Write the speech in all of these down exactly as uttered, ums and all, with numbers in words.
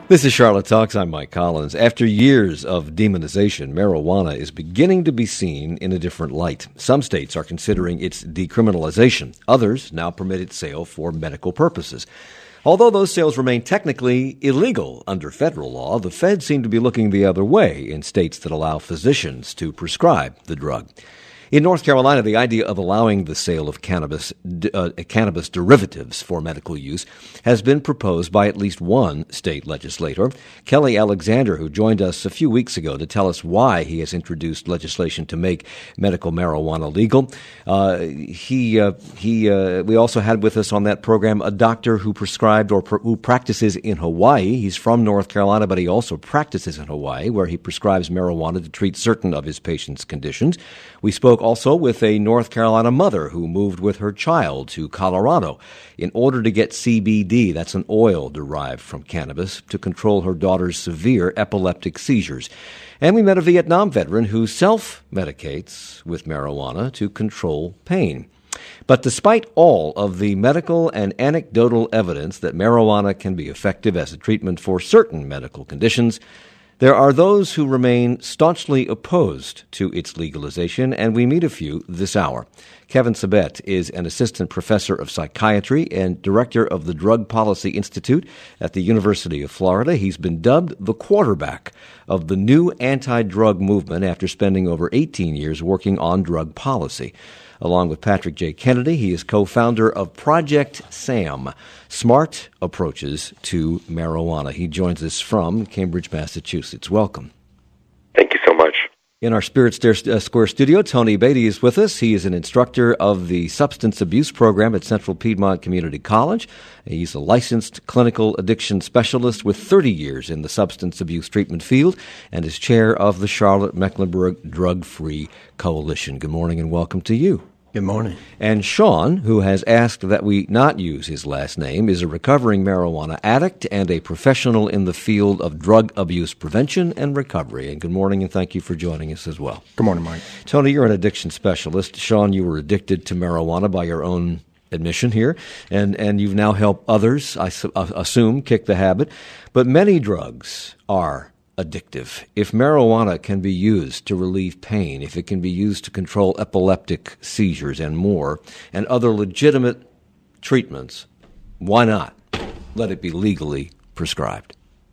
This is Charlotte Talks. I'm Mike Collins. After years of demonization, marijuana is beginning to be seen in a different light. Some states are considering its decriminalization. Others now permit its sale for medical purposes. Although those sales remain technically illegal under federal law, the feds seem to be looking the other way in states that allow physicians to prescribe the drug. In North Carolina, the idea of allowing the sale of cannabis uh, cannabis derivatives for medical use has been proposed by at least one state legislator. Kelly Alexander, who joined us a few weeks ago to tell us why he has introduced legislation to make medical marijuana legal. Uh, he uh, he uh, we also had with us on that program a doctor who prescribed or pr- who practices in Hawaii. He's from North Carolina, but he also practices in Hawaii, where he prescribes marijuana to treat certain of his patients' conditions. We spoke also with a North Carolina mother who moved with her child to Colorado in order to get C B D, that's an oil derived from cannabis, to control her daughter's severe epileptic seizures. And we met a Vietnam veteran who self-medicates with marijuana to control pain. But despite all of the medical and anecdotal evidence that marijuana can be effective as a treatment for certain medical conditions, there are those who remain staunchly opposed to its legalization, and we meet a few this hour. Kevin Sabet is an assistant professor of psychiatry and director of the Drug Policy Institute at the University of Florida. He's been dubbed the quarterback of the new anti-drug movement after spending over eighteen years working on drug policy. Along with Patrick J. Kennedy, he is co-founder of Project SAM, Smart Approaches to Marijuana. He joins us from Cambridge, Massachusetts. Welcome. Thank you so much. In our Spirit Square studio, Tony Beatty is with us. He is an instructor of the substance abuse program at Central Piedmont Community College. He's a licensed clinical addiction specialist with thirty years in the substance abuse treatment field and is chair of the Charlotte-Mecklenburg Drug-Free Coalition. Good morning and welcome to you. Good morning. And Sean, who has asked that we not use his last name, is a recovering marijuana addict and a professional in the field of drug abuse prevention and recovery. And good morning, and thank you for joining us as well. Good morning, Mike. Tony, you're an addiction specialist. Sean, you were addicted to marijuana by your own admission here, and, and you've now helped others, I su- assume, kick the habit. But many drugs are addictive. If marijuana can be used to relieve pain, if it can be used to control epileptic seizures and more, and other legitimate treatments, why not let it be legally prescribed?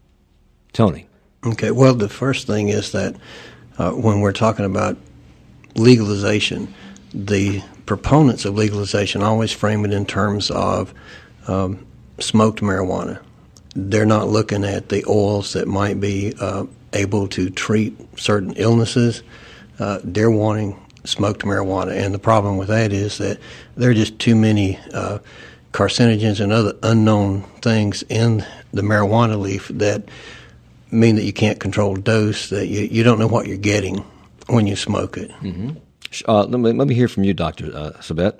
Tony. Okay, well, the first thing is that uh, when we're talking about legalization, the proponents of legalization always frame it in terms of um, smoked marijuana. They're not looking at the oils that might be uh, able to treat certain illnesses. Uh, they're wanting smoked marijuana. And the problem with that is that there are just too many uh, carcinogens and other unknown things in the marijuana leaf that mean that you can't control dose, that you, you don't know what you're getting when you smoke it. Mm-hmm. Uh, let me, let me hear from you, Doctor Uh, Sabet.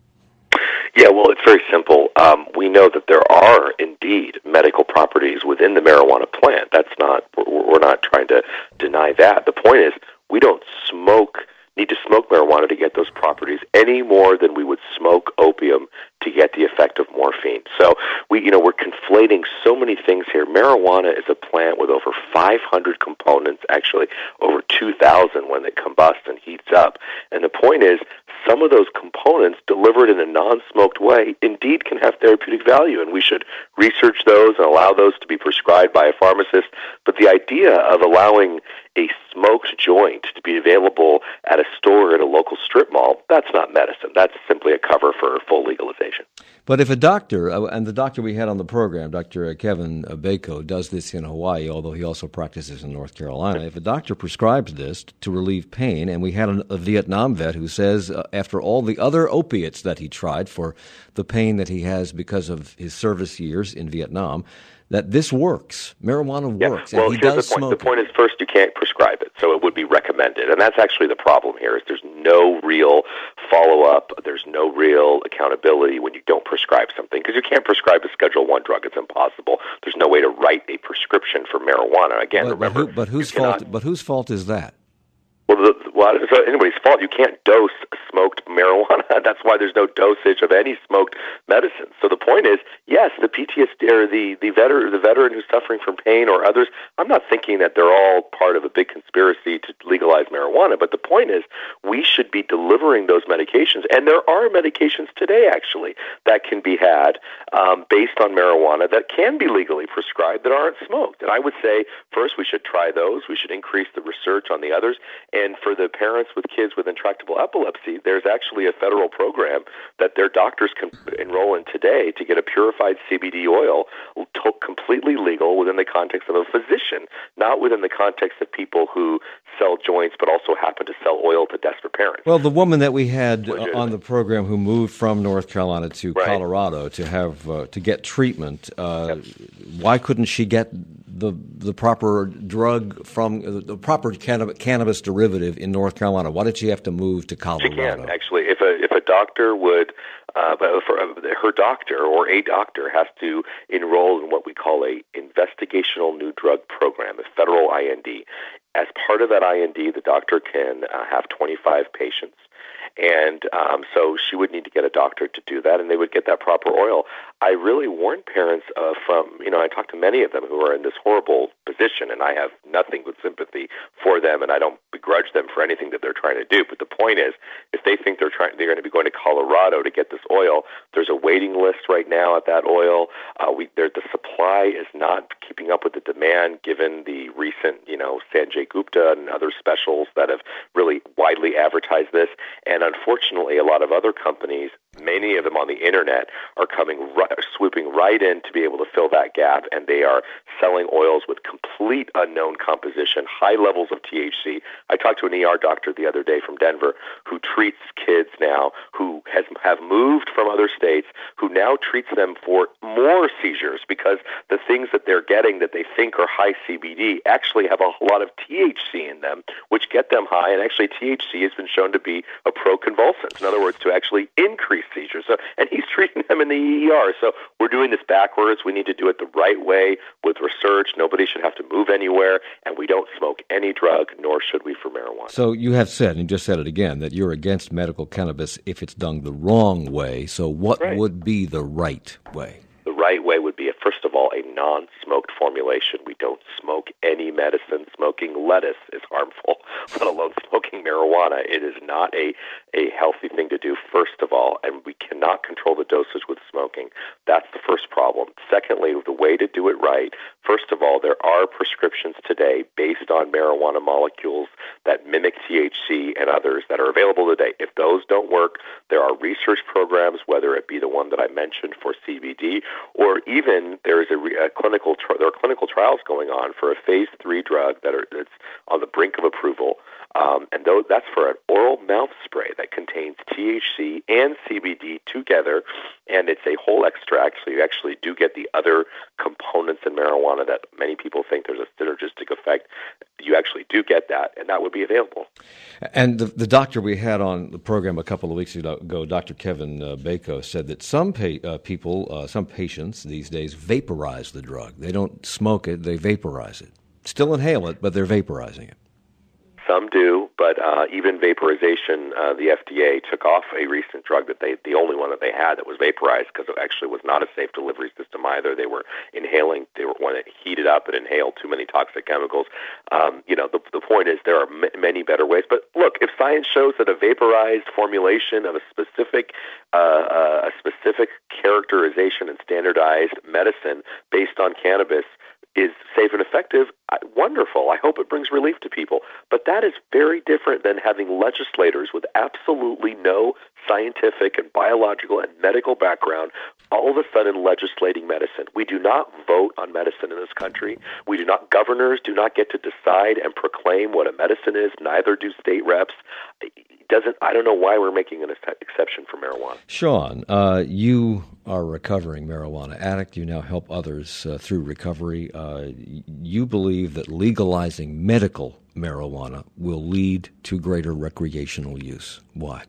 Yeah, well, it's very simple. Um, we know that there are indeed medical properties within the marijuana plant. That's not, we're, we're not trying to deny that. The point is, we don't smoke, need to smoke marijuana to get those properties any more than we would smoke opium to get the effect of morphine. So we, you know, we're conflating so many things here. Marijuana is a plant with over five hundred components, actually over two thousand when it combusts and heats up. And the point is, some of those components delivered in a non-smoked way indeed can have therapeutic value, and we should research those and allow those to be prescribed by a pharmacist. But the idea of allowing a smoked joint to be available at a store at a local strip mall, that's not medicine. That's simply a cover for full legalization. But if a doctor, uh, and the doctor we had on the program, Doctor Kevin Bako, does this in Hawaii, although he also practices in North Carolina, if a doctor prescribes this to relieve pain, and we had an, a Vietnam vet who says uh, after all the other opiates that he tried for the pain that he has because of his service years in Vietnam, that this works. Marijuana yeah. works. Well, and he here's does the point. smoke The point it. is, first, you can't prescribe it, so it would be recommended. And that's actually the problem here, is there's no real follow-up. There's no real accountability when you don't prescribe something, because you can't prescribe a Schedule One drug. It's impossible. There's no way to write a prescription for marijuana. Again, but, remember. But, who, but whose cannot, fault? But whose fault is that? Well, the, well, it's not anybody's fault. You can't dose smoked marijuana. That's why there's no dosage of any smoked medicine. So the point is, yes, the P T S D or the the veteran, the veteran who's suffering from pain or others. I'm not thinking that they're all part of a big conspiracy to legalize marijuana. But the point is, we should be delivering those medications, and there are medications today actually that can be had um, based on marijuana that can be legally prescribed that aren't smoked. And I would say first we should try those. We should increase the research on the others. And for the parents with kids with intractable epilepsy, there's actually a federal program that their doctors can enroll in today to get a purified C B D oil to- completely legal within the context of a physician, not within the context of people who sell joints but also happen to sell oil to desperate parents. Well, the woman that we had on the program who moved from North Carolina to right. Colorado to have uh, to get treatment, uh, yep. why couldn't she get the the proper drug from uh, the proper cannab- cannabis derivative in North Carolina? Why did she have to move to Colorado? She can actually. If a if a doctor would, uh, for uh, her doctor or a doctor has to enroll in what we call a investigational new drug program, a federal I N D. As part of that I N D, the doctor can uh, have twenty-five patients. And um, so she would need to get a doctor to do that, and they would get that proper oil. I really warn parents uh, from, you know, I talk to many of them who are in this horrible position, and I have nothing but sympathy for them, and I don't begrudge them for anything that they're trying to do. But the point is, if they think they're trying, they're going to be going to Colorado to get this oil, there's a waiting list right now at that oil. Uh, we, there, the supply is not keeping up with the demand, given the recent, you know, Sanjay Gupta and other specials that have really widely advertised this. And unfortunately, a lot of other companies, many of them on the internet, are coming right, swooping right in to be able to fill that gap, and they are selling oils with complete unknown composition, high levels of T H C. I talked to an E R doctor the other day from Denver who treats kids now who has have moved from other states, who now treats them for more seizures because the things that they're getting that they think are high C B D actually have a lot of T H C in them, which get them high, and actually T H C has been shown to be a proconvulsant. In other words, to actually increase seizures. So, and he's treating them in the E R. So we're doing this backwards. We need to do it the right way with research. Nobody should have to move anywhere, and we don't smoke any drug, nor should we for marijuana. So you have said, and you just said it again, that you're against medical cannabis if it's done the wrong way. So what right. would be the right way? The right way would be, first of all, a non-smoked formulation. We don't smoke any medicine. Smoking lettuce is harmful, let alone smoking marijuana. It is not a, a healthy thing to do, first of all, and we cannot control the dosage with smoking. That's the first problem. Secondly, the way to do it right, first of all, there are prescriptions today based on marijuana molecules that mimic T H C and others that are available today. If those don't work, there are research programs, whether it be the one that I mentioned for C B D, or even there is a, re, a clinical tri- there are clinical trials going on for a phase three drug that are that's on the brink of approval, um, and those, that's for an oral mouth spray that contains T H C and C B D together, and it's a whole extract, so you actually do get the other components in marijuana that many people think there's a synergistic effect. You actually do get that, and that would be available. And the, the doctor we had on the program a couple of weeks ago, Doctor Kevin uh, Bacon, said that some pa- uh, people, uh, some patients these days vaporize the drug. They don't smoke it, they vaporize it. Still inhale it, but they're vaporizing it. Some do, but uh, even vaporization, uh, the F D A took off a recent drug that they, the only one that they had that was vaporized because it actually was not a safe delivery system either. They were inhaling, they were when it heated up and inhaled too many toxic chemicals. Um, you know, the, the point is there are m- many better ways. But look, if science shows that a vaporized formulation of a specific, uh, uh, a specific characterization and standardized medicine based on cannabis is safe and effective, wonderful. I hope it brings relief to people. But that is very different than having legislators with absolutely no scientific and biological and medical background all of a sudden legislating medicine. We do not vote on medicine in this country. We do not, governors do not get to decide and proclaim what a medicine is. Neither do state reps. It doesn't, I don't know why we're making an exception for marijuana. Sean, uh, you are a recovering marijuana addict. You now help others uh, through recovery. Uh, you believe that legalizing medical marijuana will lead to greater recreational use. Why?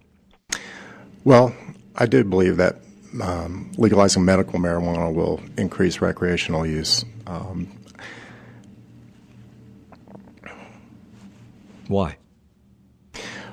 Well, I do believe that um, legalizing medical marijuana will increase recreational use. Um, Why?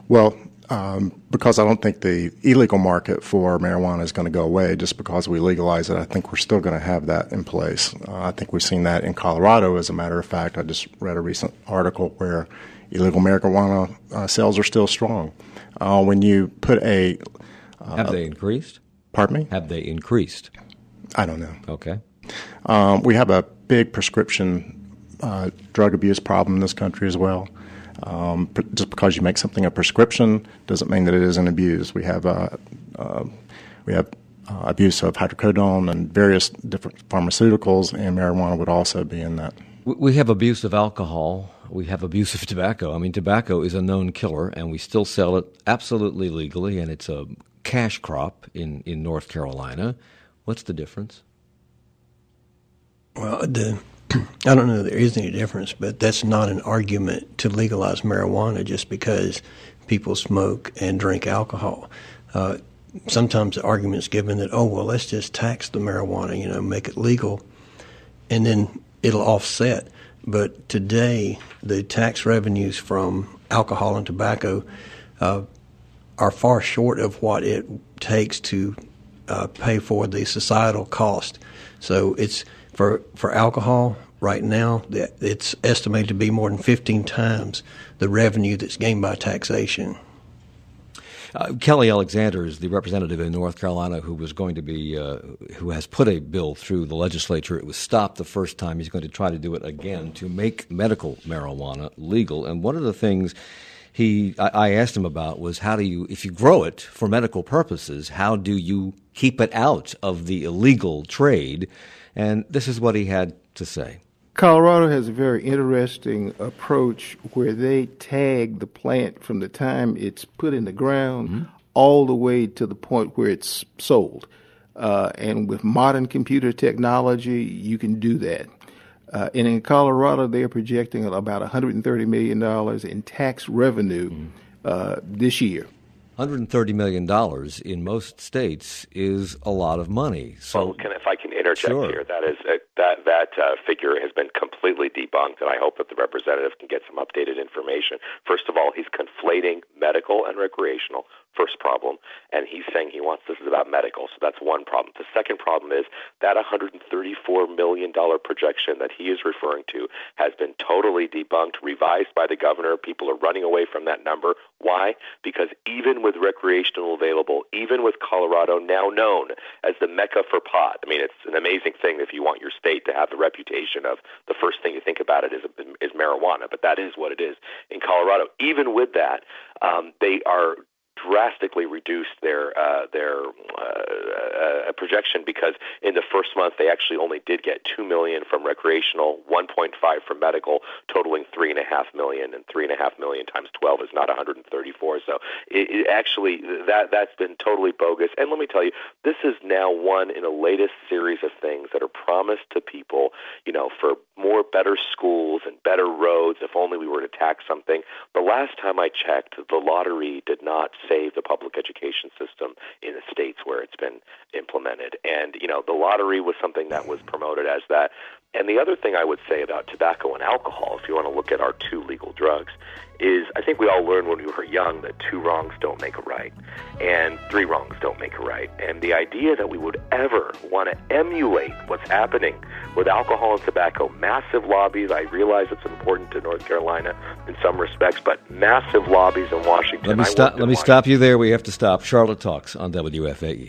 Well, um, because I don't think the illegal market for marijuana is going to go away just because we legalize it. I think we're still going to have that in place. Uh, I think we've seen that in Colorado, as a matter of fact. I just read a recent article where illegal marijuana uh, sales are still strong. Uh, when you put a... Uh, Have they increased? Pardon me? Have they increased? I don't know. Okay. Um, we have a big prescription uh, drug abuse problem in this country as well. Um, pr- just because you make something a prescription doesn't mean that it isn't abused. We have uh, uh, we have uh, abuse of hydrocodone and various different pharmaceuticals, and marijuana would also be in that. We have abuse of alcohol. We have abuse of tobacco. I mean, tobacco is a known killer, and we still sell it absolutely legally, and it's a cash crop in, in North Carolina. What's the difference? Well, the, I don't know if there is any difference, but that's not an argument to legalize marijuana just because people smoke and drink alcohol. Uh, sometimes the argument is given that, oh, well, let's just tax the marijuana, you know, make it legal, and then it'll offset. But today, the tax revenues from alcohol and tobacco uh, are far short of what it takes to uh, pay for the societal cost. So it's for for alcohol right now, it's estimated to be more than fifteen times the revenue that's gained by taxation. Uh, Kelly Alexander is the representative in North Carolina who was going to be, uh, who has put a bill through the legislature. It was stopped the first time. He's going to try to do it again to make medical marijuana legal. And one of the things he, I, I asked him about was how do you, if you grow it for medical purposes, how do you keep it out of the illegal trade? And this is what he had to say. Colorado has a very interesting approach where they tag the plant from the time it's put in the ground mm-hmm. all the way to the point where it's sold. Uh, and with modern computer technology, you can do that. Uh, and in Colorado, they're projecting about one hundred thirty million dollars in tax revenue mm-hmm. uh, this year. one hundred thirty million dollars in most states is a lot of money. So, well, can, if I can interject sure. here, that is uh, that that uh, figure has been completely debunked, and I hope that the representative can get some updated information. First of all, he's conflating medical and recreational. First problem, and he's saying he wants this is about medical, so that's one problem. The second problem is that one hundred thirty-four million dollars projection that he is referring to has been totally debunked, revised by the governor. People are running away from that number. Why? Because even with recreational available, even with Colorado now known as the mecca for pot, I mean, it's an amazing thing if you want your state to have the reputation of the first thing you think about it is, is marijuana, but that is what it is in Colorado. Even with that, um, they are drastically reduced their uh, their uh, uh, projection because in the first month they actually only did get two million from recreational, one point five from medical, totaling three and a half million, and three and a half million times twelve is not one hundred thirty-four. So it, it actually that that's been totally bogus. And let me tell you, this is now one in a latest series of things that are promised to people, you know, for more better schools and better roads. If only we were to tax something. The last time I checked, the lottery did not save the public education system in the states where it's been implemented. And, you know, the lottery was something that was promoted as that. And the other thing I would say about tobacco and alcohol, if you want to look at our two legal drugs, is I think we all learned when we were young that two wrongs don't make a right, and three wrongs don't make a right. And the idea that we would ever want to emulate what's happening with alcohol and tobacco, massive lobbies, I realize it's important to North Carolina in some respects, but massive lobbies in Washington. Let me, stop, let me Washington. stop you there. We have to stop. Charlotte Talks on W F A E.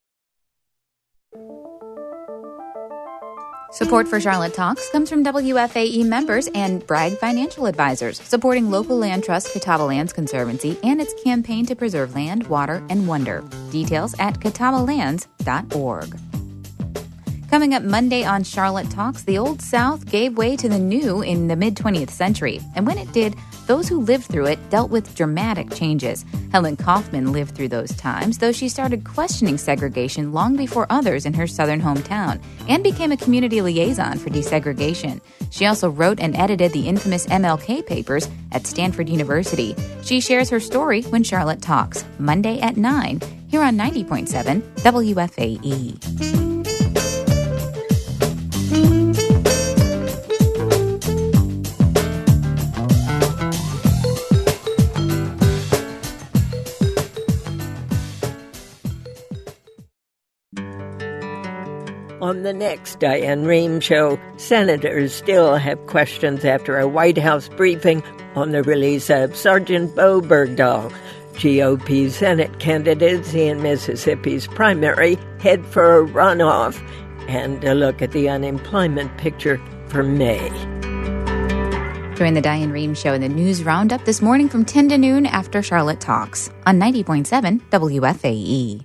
Support for Charlotte Talks comes from W F A E members and Bragg Financial Advisors, supporting local land trust Catawba Lands Conservancy and its campaign to preserve land, water, and wonder. Details at catawba lands dot org. Coming up Monday on Charlotte Talks, the Old South gave way to the new in the mid-twentieth century. And when it did, those who lived through it dealt with dramatic changes. Helen Kaufman lived through those times, though she started questioning segregation long before others in her southern hometown and became a community liaison for desegregation. She also wrote and edited the infamous M L K papers at Stanford University. She shares her story when Charlotte Talks, Monday at nine, here on ninety point seven W F A E. On the next Diane Rehm Show, senators still have questions after a White House briefing on the release of Sergeant Bo Bergdahl. G O P Senate candidates in Mississippi's primary head for a runoff, and a look at the unemployment picture for May. Join the Diane Rehm Show in the News Roundup this morning from ten to noon after Charlotte Talks on ninety point seven W F A E.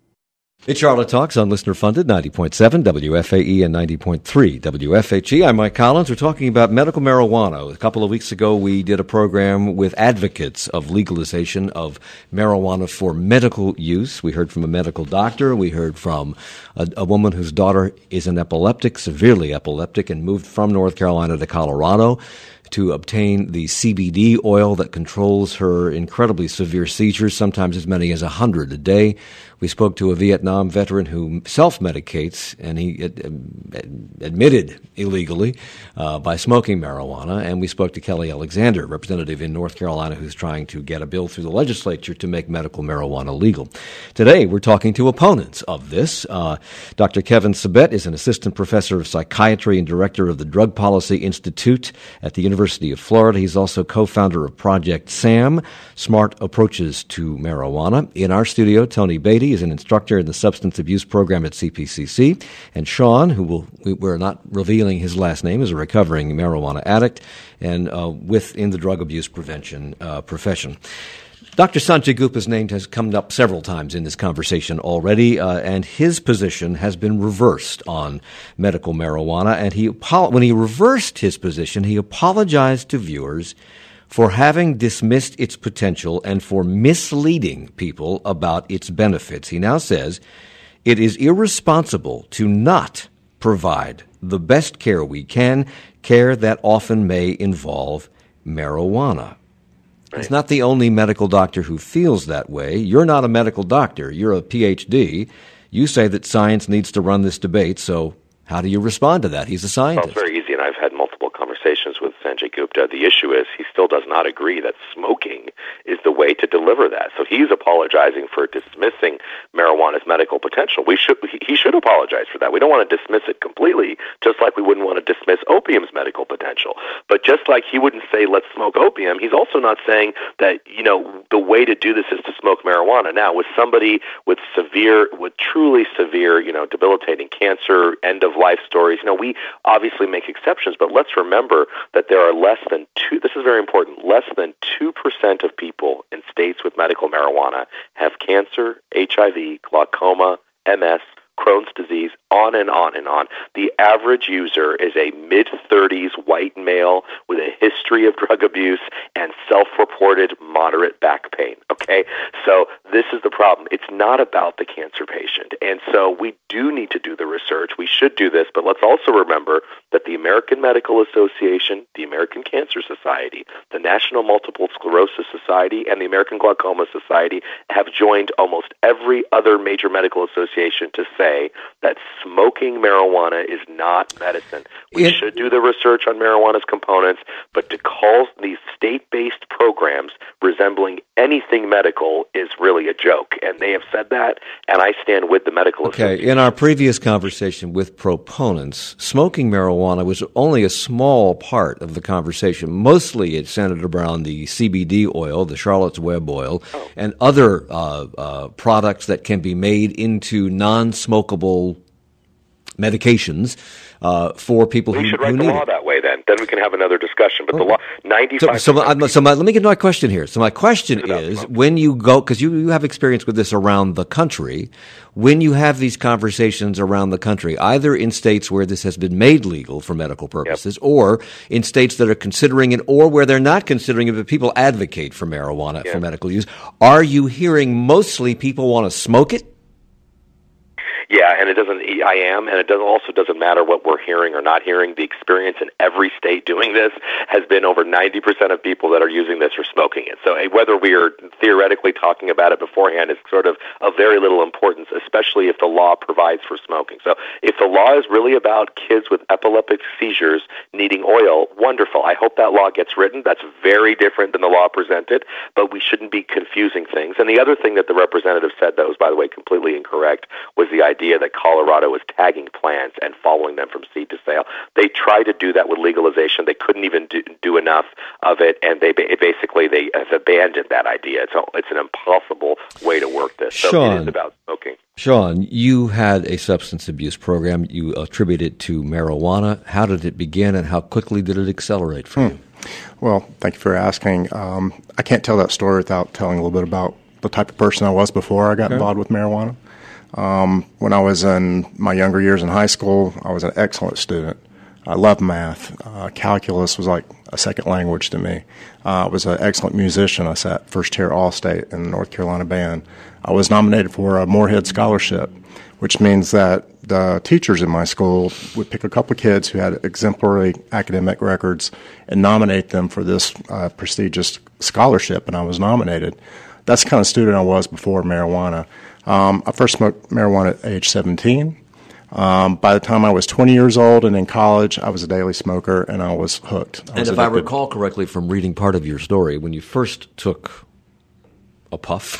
It's Charlotte Talks on listener-funded ninety point seven W F A E and ninety point three W F H E. I'm Mike Collins. We're talking about medical marijuana. A couple of weeks ago, we did a program with advocates of legalization of marijuana for medical use. We heard from a medical doctor. We heard from a, a woman whose daughter is an epileptic, severely epileptic, and moved from North Carolina to Colorado to obtain the C B D oil that controls her incredibly severe seizures, sometimes as many as one hundred a day. We spoke to a Vietnam veteran who self-medicates, and he ad- admitted illegally uh, by smoking marijuana. And we spoke to Kelly Alexander, representative in North Carolina, who's trying to get a bill through the legislature to make medical marijuana legal. Today, we're talking to opponents of this. Uh, Doctor Kevin Sabet is an assistant professor of psychiatry and director of the Drug Policy Institute at the University of Florida. He's also co-founder of Project SAM, Smart Approaches to Marijuana. In our studio, Tony Beatty is an instructor in the substance abuse program at C P C C, and Sean, who will, we're not revealing his last name, is a recovering marijuana addict and uh, within the drug abuse prevention uh, profession. Doctor Sanjay Gupta's name has come up several times in this conversation already, uh, and his position has been reversed on medical marijuana. And he, when he reversed his position, he apologized to viewers for having dismissed its potential and for misleading people about its benefits. He now says it is irresponsible to not provide the best care we can, care that often may involve marijuana. Right. It's not the only medical doctor who feels that way. You're not a medical doctor. You're a P H D. You say that science needs to run this debate, so how do you respond to that? He's a scientist. Well, it's very easy, and I've had multiple conversations with Sanjay Gupta. The issue is he still does not agree that smoking is the way to deliver that. So he's apologizing for dismissing marijuana's medical potential. We should he should apologize for that. We don't want to dismiss it completely, just like we wouldn't want to dismiss opium's medical potential. But just like he wouldn't say let's smoke opium, he's also not saying that, you know, the way to do this is to smoke marijuana. Now, with somebody with severe, with truly severe, you know, debilitating cancer, end of life stories, you know, we obviously make exceptions, but let's remember that there are less than two, this is very important, less than two percent of people in states with medical marijuana have cancer, H I V, glaucoma, M S, Crohn's disease, on and on and on. The average user is a mid-thirties white male with a history of drug abuse and self-reported moderate back pain, okay? So this is the problem. It's not about the cancer patient. And so we do need to do the research. We should do this, but let's also remember that the American Medical Association, the American Cancer Society, the National Multiple Sclerosis Society, and the American Glaucoma Society have joined almost every other major medical association to say that smoking marijuana is not medicine. We it, should do the research on marijuana's components, but to call these state-based programs resembling anything medical is really a joke. And they have said that, and I stand with the medical okay, association. In our previous conversation with proponents, smoking marijuana was only a small part of the conversation. Mostly it centered around the C B D oil, the Charlotte's Web oil, oh. and other uh, uh, products that can be made into non-smokable medications uh, for people we who, should write who the need law it. that way then. Then we can have another discussion. But okay. the law, ninety-five So, so, my, so my, let me get to my question here. So my question is, smoking. when you go, because you, you have experience with this around the country, when you have these conversations around the country, either in states where this has been made legal for medical purposes, yep. or in states that are considering it, or where they're not considering it, but people advocate for marijuana yep. for medical use, are you hearing mostly people want to smoke it? Yeah, and it doesn't. I am, and it doesn't. Also, doesn't matter what we're hearing or not hearing. The experience in every state doing this has been over ninety percent of people that are using this are smoking it. So whether we are theoretically talking about it beforehand is sort of of very little importance, especially if the law provides for smoking. So if the law is really about kids with epileptic seizures needing oil, wonderful. I hope that law gets written. That's very different than the law presented, but we shouldn't be confusing things. And the other thing that the representative said that was, by the way, completely incorrect was the idea idea that Colorado was tagging plants and following them from seed to sale. They tried to do that with legalization. They couldn't even do, do enough of it, and they basically they have abandoned that idea. It's a, it's an impossible way to work this. So Sean, it is about smoking. Sean, you had a substance abuse program. You attribute it to marijuana. How did it begin, and how quickly did it accelerate for Hmm. you? Well, thank you for asking. Um, I can't tell that story without telling a little bit about the type of person I was before I got Okay. involved with marijuana. Um, when I was in my younger years in high school, I was an excellent student. I loved math. Uh, calculus was like a second language to me. Uh, I was an excellent musician. I sat first tier All-State in the North Carolina band. I was nominated for a Moorhead Scholarship, which means that the teachers in my school would pick a couple of kids who had exemplary academic records and nominate them for this uh, prestigious scholarship, and I was nominated. That's the kind of student I was before marijuana. Um, I first smoked marijuana at age seventeen. Um, by the time I was twenty years old and in college, I was a daily smoker, and I was hooked. I And was if I addicted. recall correctly from reading part of your story, when you first took a puff,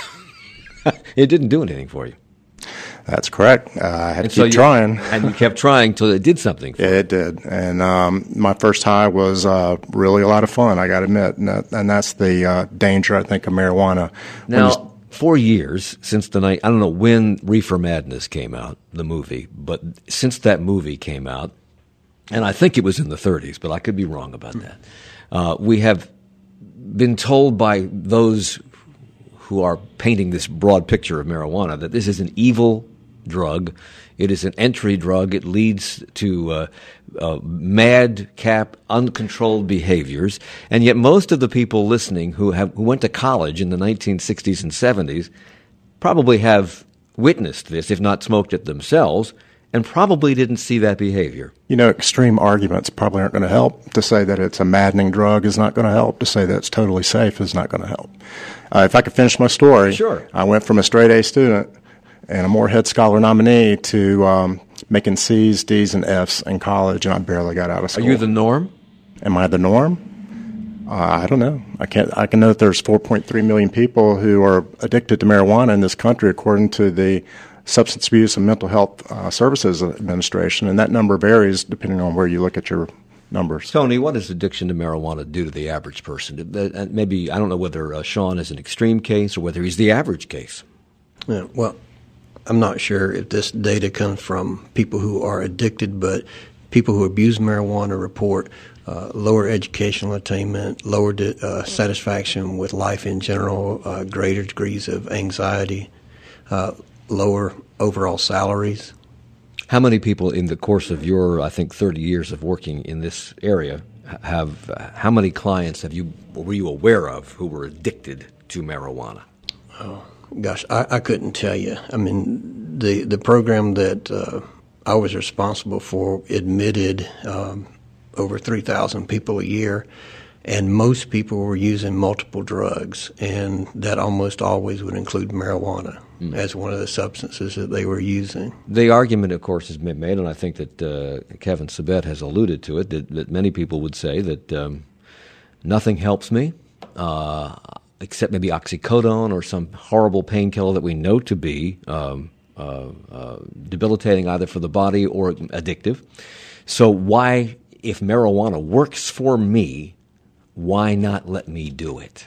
it didn't do anything for you. That's correct. Uh, I had And to so keep you, trying. And you kept trying till it did something for Yeah, you. it did. And um, my first high was uh, really a lot of fun, I got to admit. And, that, and that's the uh, danger, I think, of marijuana. When you- Now, for years, since the night, I don't know when Reefer Madness came out, the movie, but since that movie came out, and I think it was in the thirties, but I could be wrong about that, uh, we have been told by those who are painting this broad picture of marijuana that this is an evil drug. It is an entry drug. It leads to uh, uh, madcap, uncontrolled behaviors. And yet most of the people listening who have who went to college in the nineteen sixties and seventies probably have witnessed this, if not smoked it themselves, and probably didn't see that behavior. You know, extreme arguments probably aren't going to help. To say that it's a maddening drug is not going to help. To say that it's totally safe is not going to help. Uh, if I could finish my story, Sure. I went from a straight A student and a Moorhead Scholar nominee to um, making C's, D's, and F's in college, and I barely got out of Are school. you the norm? Am I the norm? Uh, I don't know. I can't. I can know that there's four point three million people who are addicted to marijuana in this country, according to the Substance Abuse and Mental Health uh, Services Administration, and that number varies depending on where you look at your numbers. Tony, what does addiction to marijuana do to the average person? Uh, Maybe, I don't know whether uh, Sean is an extreme case or whether he's the average case. Yeah, well, I'm not sure if this data comes from people who are addicted, but people who abuse marijuana report uh, lower educational attainment, lower di- uh, satisfaction with life in general, uh, greater degrees of anxiety, uh, lower overall salaries. How many people in the course of your, I think, thirty years of working in this area have, uh, how many clients have you, were you aware of who were addicted to marijuana? Oh, gosh, I, I couldn't tell you. I mean, the, the program that uh, I was responsible for admitted um, over three thousand people a year, and most people were using multiple drugs, and that almost always would include marijuana mm. as one of the substances that they were using. The argument, of course, has been made, and I think that uh, Kevin Sabet has alluded to it, that, that many people would say that um, nothing helps me, uh, except maybe oxycodone or some horrible painkiller that we know to be um, uh, uh, debilitating either for the body or addictive. So why, if marijuana works for me, why not let me do it?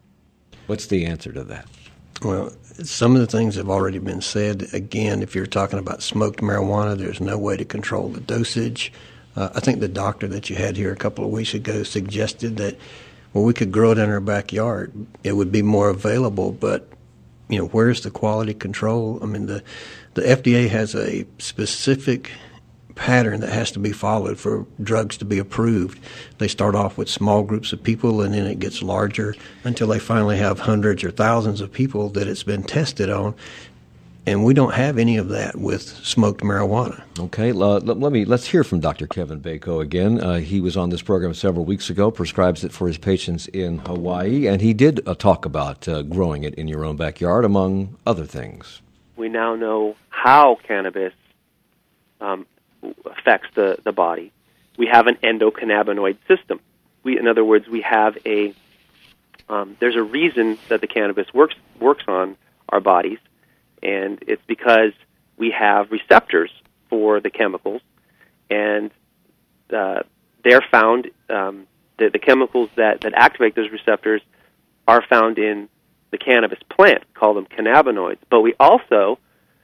What's the answer to that? Well, some of the things have already been said. Again, if you're talking about smoked marijuana, there's no way to control the dosage. Uh, I think the doctor that you had here a couple of weeks ago suggested that, well, we could grow it in our backyard. It would be more available, but, you know, where's the quality control? I mean, the, the F D A has a specific pattern that has to be followed for drugs to be approved. They start off with small groups of people, and then it gets larger until they finally have hundreds or thousands of people that it's been tested on. And we don't have any of that with smoked marijuana. Okay, uh, let, let me let's hear from Doctor Kevin Bako again. Uh, he was on this program several weeks ago, prescribes it for his patients in Hawaii, and he did uh, talk about uh, growing it in your own backyard, among other things. We now know how cannabis um, affects the, the body. We have an endocannabinoid system. We, in other words, we have a um, there's a reason that the cannabis works works on our bodies, and it's because we have receptors for the chemicals, and uh, they're found, um, the, the chemicals that, that activate those receptors are found in the cannabis plant, call them cannabinoids. But we also,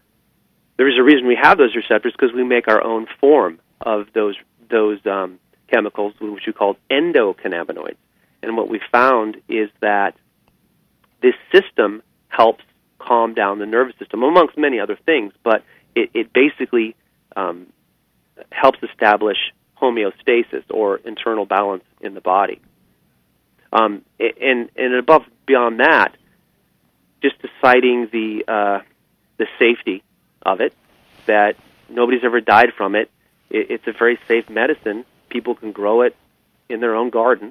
there is a reason we have those receptors, because we make our own form of those those um, chemicals, which we call endocannabinoids. And what we found is that this system helps calm down the nervous system, amongst many other things, but it, it basically um, helps establish homeostasis, or internal balance in the body. Um, and, and above beyond that, just citing the uh, the safety of it, that nobody's ever died from it. it. It's a very safe medicine. People can grow it in their own garden,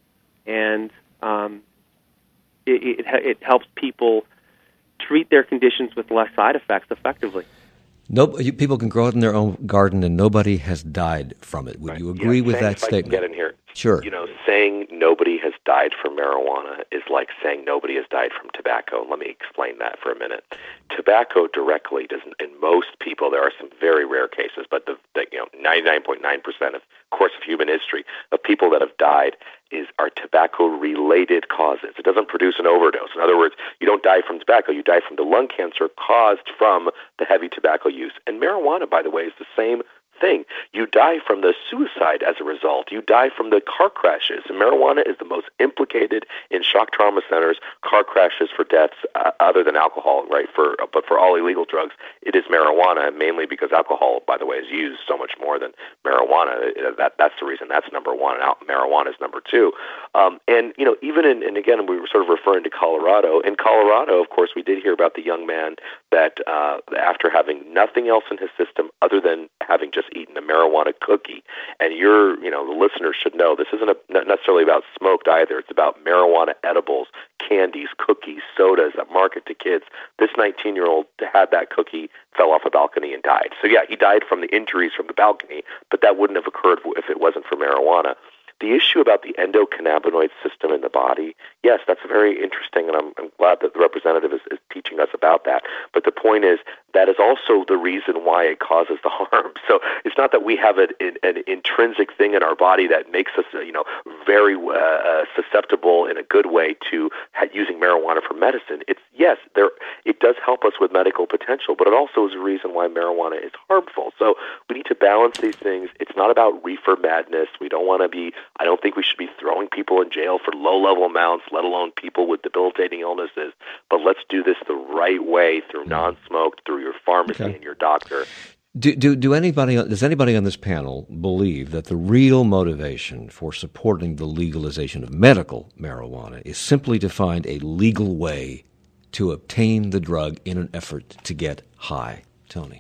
and um, it, it, it helps people treat their conditions with less side effects effectively. No, you, people can grow it in their own garden, and nobody has died from it. Would Right. you agree yeah, with saying, that if I statement? can get in here. Sure. You know, saying nobody has died from marijuana is like saying nobody has died from tobacco. Let me explain that for a minute. Tobacco directly doesn't. In most people, there are some very rare cases, but the, the you know ninety-nine point nine percent of course of human history of people that have died is are tobacco-related causes. It doesn't produce an overdose. In other words, you don't die from tobacco. You die from the lung cancer caused from the heavy tobacco use. And marijuana, by the way, is the same thing. You die from the suicide as a result. You die from the car crashes. And marijuana is the most implicated in shock trauma centers, car crashes for deaths, uh, other than alcohol, right? For but for all illegal drugs, it is marijuana, mainly because alcohol, by the way, is used so much more than marijuana. That that's the reason. That's number one, and marijuana is number two. Um, and you know, even in, and again, we were sort of referring to Colorado. In Colorado, of course, we did hear about the young man that uh, after having nothing else in his system other than having just eaten a marijuana cookie, and you're, you know, the listeners should know this isn't a, not necessarily about smoked either. It's about marijuana edibles, candies, cookies, sodas that market to kids. This nineteen-year-old had that cookie, fell off a balcony, and died. So yeah, he died from the injuries from the balcony, but that wouldn't have occurred if it wasn't for marijuana. The issue about the endocannabinoid system in the body, yes, that's very interesting, and I'm, I'm glad that the representative is, is teaching us about that. But the point is, that is also the reason why it causes the harm. So it's not that we have an, an, an intrinsic thing in our body that makes us, you know, very uh, susceptible in a good way to ha- using marijuana for medicine. It's yes, there it does help us with medical potential, but it also is a reason why marijuana is harmful. So we need to balance these things. It's not about reefer madness. We don't want to be. I don't think we should be throwing people in jail for low-level amounts, let alone people with debilitating illnesses. But let's do this the right way through non-smoked, through your pharmacy Okay. and your doctor. Do, do do anybody does anybody on this panel believe that the real motivation for supporting the legalization of medical marijuana is simply to find a legal way to obtain the drug in an effort to get high? Tony.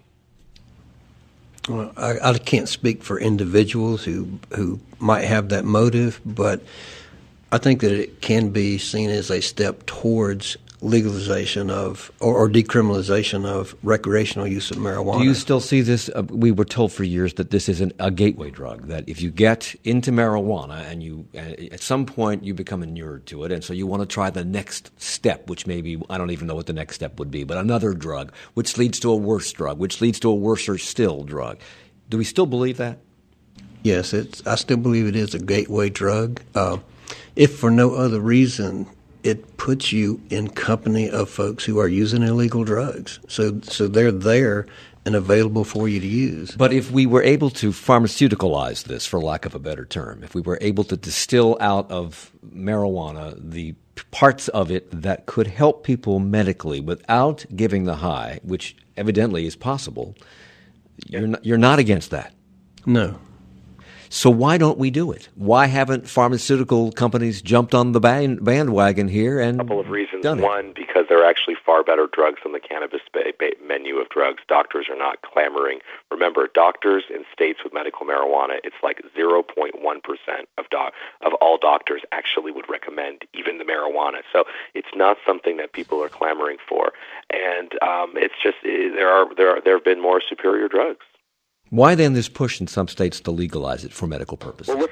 Well, I, I can't speak for individuals who who might have that motive, but I think that it can be seen as a step towards legalization of or, or decriminalization of recreational use of marijuana. Do you still see this? Uh, we were told for years that this is an, a gateway drug, that if you get into marijuana and you uh, at some point you become inured to it, and so you want to try the next step, which maybe, I don't even know what the next step would be, but another drug, which leads to a worse drug, which leads to a worser still drug. Do we still believe that? Yes, it's. I still believe it is a gateway drug. Uh, if for no other reason, it puts you in company of folks who are using illegal drugs. So so they're there and available for you to use. But if we were able to pharmaceuticalize this, for lack of a better term, if we were able to distill out of marijuana the parts of it that could help people medically without giving the high, which evidently is possible, you're not, you're not against that. No. So why don't we do it? Why haven't pharmaceutical companies jumped on the band, bandwagon here and A couple of reasons. done it? One, because there are actually far better drugs than the cannabis ba- ba- menu of drugs. Doctors are not clamoring. Remember, doctors in states with medical marijuana, it's like zero point one percent of doc- of all doctors actually would recommend even the marijuana. So it's not something that people are clamoring for. And um, it's just eh, there are there are, there have been more superior drugs. Why then this push in some states to legalize it for medical purposes? Well, let's look who's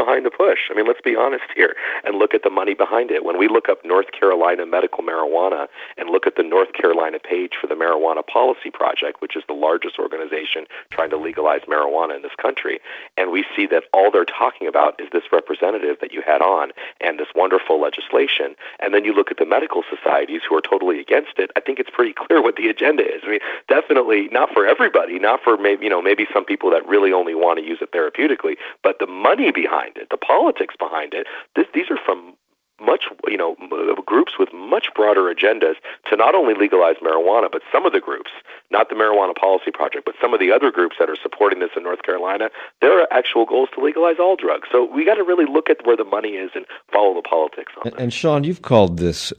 behind the push. I mean, let's be honest here and look at the money behind it. When we look up North Carolina medical marijuana and look at the North Carolina page for the Marijuana Policy Project, which is the largest organization trying to legalize marijuana in this country, and we see that all they're talking about is this representative that you had on and this wonderful legislation, and then you look at the medical societies who are totally against it, I think it's pretty clear what the agenda is. I mean, definitely not for everybody, not for maybe, you know, maybe some people that really only want to use it therapeutically, but the money behind it, the politics behind it, this, these are from much, you know, groups with much broader agendas to not only legalize marijuana, but some of the groups, not the Marijuana Policy Project, but some of the other groups that are supporting this in North Carolina, their actual goal is to legalize all drugs. So we got to really look at where the money is and follow the politics on and, it. And Sean, you've called this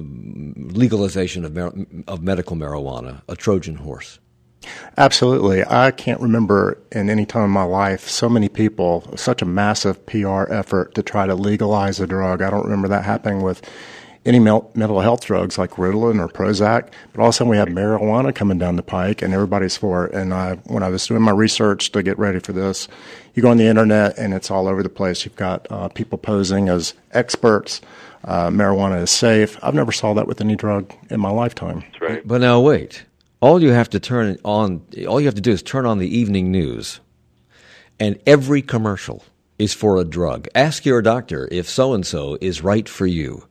um, legalization of, mar- of medical marijuana a Trojan horse. Absolutely. I can't remember in any time in my life so many people, such a massive P R effort to try to legalize a drug. I don't remember that happening with any mel- mental health drugs like Ritalin or Prozac, but all of a sudden we have marijuana coming down the pike and everybody's for it. And I, when I was doing my research to get ready for this, you go on the internet and it's all over the place. You've got uh, people posing as experts. Uh, marijuana is safe. I've never saw that with any drug in my lifetime. That's right. But now wait. All you have to turn on, all you have to do is turn on the evening news, and every commercial is for a drug. Ask your doctor if so-and-so is right for you.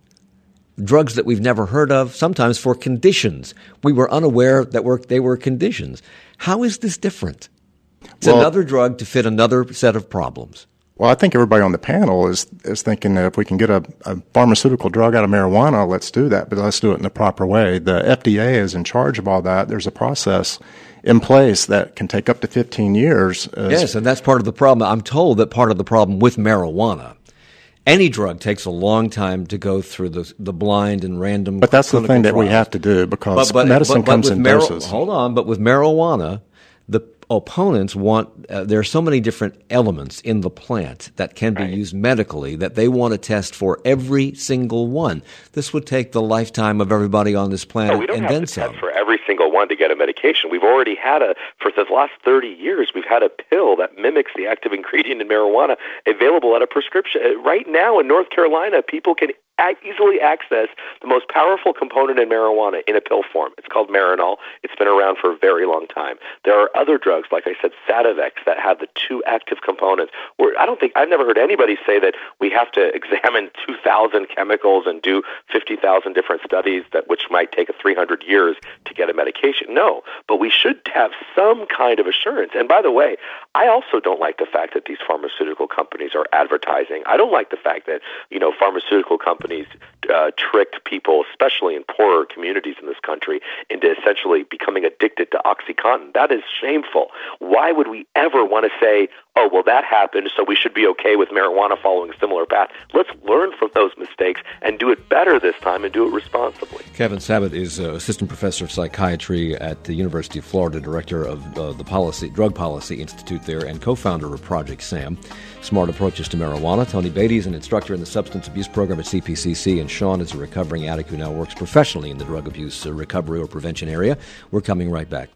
Drugs that we've never heard of, sometimes for conditions. We were unaware that were, they were conditions. How is this different? It's well, another drug to fit another set of problems. Well, I think everybody on the panel is is thinking that if we can get a, a pharmaceutical drug out of marijuana, let's do that, but let's do it in the proper way. The F D A is in charge of all that. There's a process in place that can take up to fifteen years. As yes, and that's part of the problem. I'm told that part of the problem with marijuana, any drug takes a long time to go through the the blind and random. But that's the thing that trials. we have to do because but, but, medicine but, but comes in mar- doses. Hold on, but with marijuana, the opponents want, uh, there are so many different elements in the plant that can be right. used medically that they want to test for every single one. This would take the lifetime of everybody on this planet no, we don't and have then to some. Test for every single one to get a medication. We've already had a, for the last thirty years, we've had a pill that mimics the active ingredient in marijuana available at a prescription. Right now in North Carolina, people can easily access the most powerful component in marijuana in a pill form. It's called Marinol. It's been around for a very long time. There are other drugs, like I said, Sativex, that have the two active components. Where I don't think, I've never heard anybody say that we have to examine two thousand chemicals and do fifty thousand different studies, that which might take a three hundred years to get a medication. No, but we should have some kind of assurance. And by the way, I also don't like the fact that these pharmaceutical companies are advertising. I don't like the fact that, you know, pharmaceutical companies Uh, tricked people, especially in poorer communities in this country, into essentially becoming addicted to OxyContin. That is shameful. Why would we ever want to say, oh, well, that happened, so we should be okay with marijuana following a similar path? Let's learn from those mistakes and do it better this time and do it responsibly. Kevin Sabet is uh, assistant professor of psychiatry at the University of Florida, director of uh, the Policy Drug Policy Institute there, and co-founder of Project SAM, Smart Approaches to Marijuana. Tony Beatty is an instructor in the substance abuse program at C P C C, and Sean is a recovering addict who now works professionally in the drug abuse uh, recovery or prevention area. We're coming right back.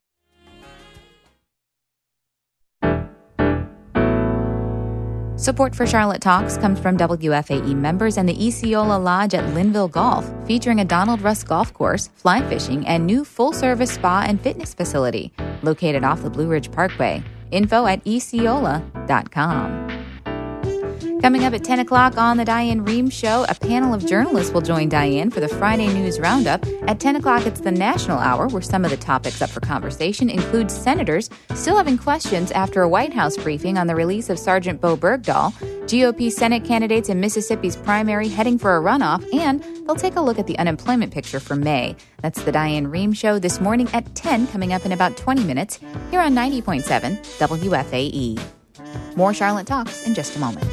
Support for Charlotte Talks comes from W F A E members and the Esiola Lodge at Linville Golf, featuring a Donald Russ golf course, fly fishing, and new full-service spa and fitness facility located off the Blue Ridge Parkway. Info at esiola dot com. Coming up at ten o'clock on the Diane Rehm Show, a panel of journalists will join Diane for the Friday News Roundup. At ten o'clock, it's the National Hour, where some of the topics up for conversation include senators still having questions after a White House briefing on the release of Sergeant Bo Bergdahl, G O P Senate candidates in Mississippi's primary heading for a runoff, and they'll take a look at the unemployment picture for May. That's the Diane Rehm Show this morning at ten, coming up in about twenty minutes, here on ninety point seven W F A E. More Charlotte Talks in just a moment.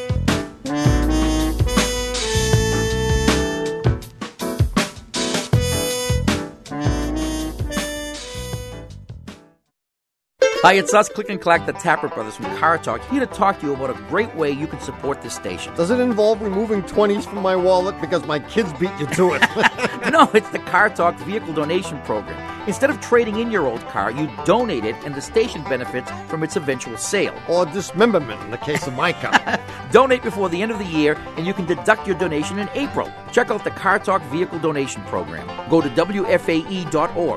Hi, it's us, Click and Clack, the Tapper Brothers from Car Talk, here to talk to you about a great way you can support this station. Does it involve removing twenties from my wallet because my kids beat you to it? No, it's the Car Talk Vehicle Donation Program. Instead of trading in your old car, you donate it and the station benefits from its eventual sale. Or dismemberment in the case of my car. Donate before the end of the year, and you can deduct your donation in April. Check out the Car Talk Vehicle Donation Program. Go to W F A E dot org.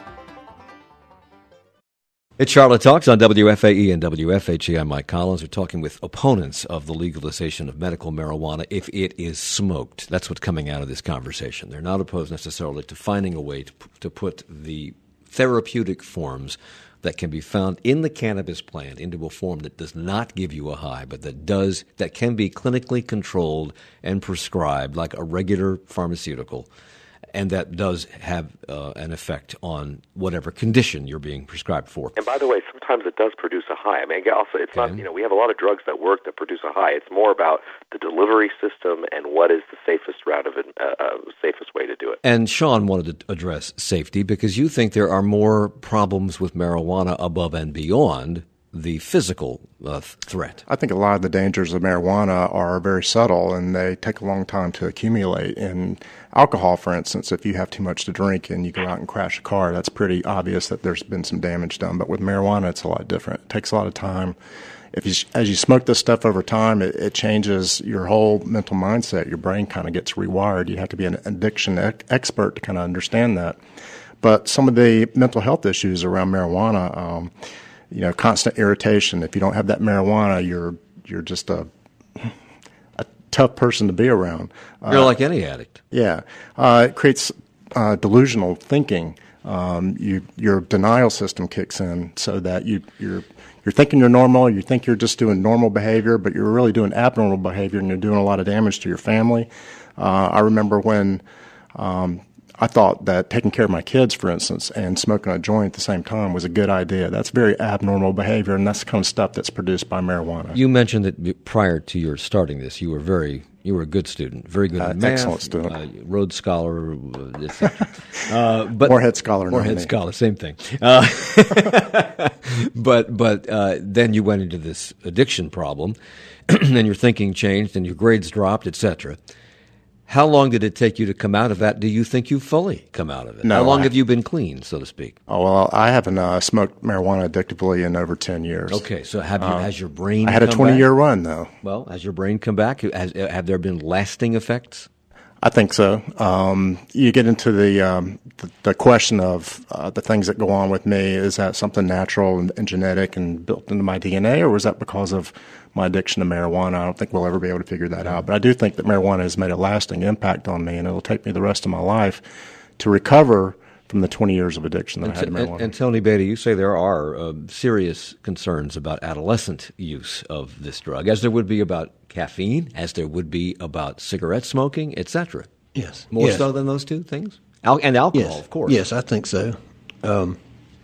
It's Charlotte Talks on W F A E and W F H E. I'm Mike Collins. We're talking with opponents of the legalization of medical marijuana if it is smoked. That's what's coming out of this conversation. They're not opposed necessarily to finding a way to, to put the therapeutic forms that can be found in the cannabis plant into a form that does not give you a high, but that does, that can be clinically controlled and prescribed like a regular pharmaceutical, and that does have uh, an effect on whatever condition you're being prescribed for. And by the way, sometimes it does produce a high. I mean, also, it's okay. not, you know, we have a lot of drugs that work that produce a high. It's more about the delivery system and what is the safest route of it, uh, uh, safest way to do it. And Sean wanted to address safety because you think there are more problems with marijuana above and beyond the physical uh, threat. I think a lot of the dangers of marijuana are very subtle, and they take a long time to accumulate. In alcohol, for instance, if you have too much to drink and you go out and crash a car, that's pretty obvious that there's been some damage done. But with marijuana, it's a lot different. It takes a lot of time. If you, as you smoke this stuff over time, it, it changes your whole mental mindset. Your brain kind of gets rewired. You have to be an addiction ec- expert to kind of understand that. But some of the mental health issues around marijuana, um, you know, constant irritation. If you don't have that marijuana, you're you're just a a tough person to be around. You're uh, like any addict. Yeah, uh, it creates uh, delusional thinking. Um, you your denial system kicks in, so that you you're you're thinking you're normal. You think you're just doing normal behavior, but you're really doing abnormal behavior, and you're doing a lot of damage to your family. Uh, I remember when. Um, I thought that taking care of my kids, for instance, and smoking a joint at the same time was a good idea. That's very abnormal behavior, and that's the kind of stuff that's produced by marijuana. You mentioned that prior to your starting this, you were very you were a good student, very good uh, at math, excellent student, uh, Rhodes Scholar, et cetera. uh, but Morehead Scholar, Morehead Scholar, same thing. Uh, but but uh, then you went into this addiction problem, and your thinking changed, and your grades dropped, et cetera. How long did it take you to come out of that? Do you think you've fully come out of it? No, How long I, have you been clean, so to speak? Oh, well, I haven't uh, smoked marijuana addictively in over ten years. Okay, so have you, uh, has your brain I had a twenty-year run, though. Well, has your brain come back? Has, have there been lasting effects? I think so. Um, you get into the um, the, the question of uh, the things that go on with me. Is that something natural and, and genetic and built into my D N A, or was that because of my addiction to marijuana? I don't think we'll ever be able to figure that out. But I do think that marijuana has made a lasting impact on me, and it'll take me the rest of my life to recover from the twenty years of addiction that and, I had to marijuana. And, and Tony Beatty, you say there are uh, serious concerns about adolescent use of this drug, as there would be about caffeine, as there would be about cigarette smoking, et cetera. Yes. More yes. so than those two things? Al- and alcohol, yes. of course. Yes, I think so. Um,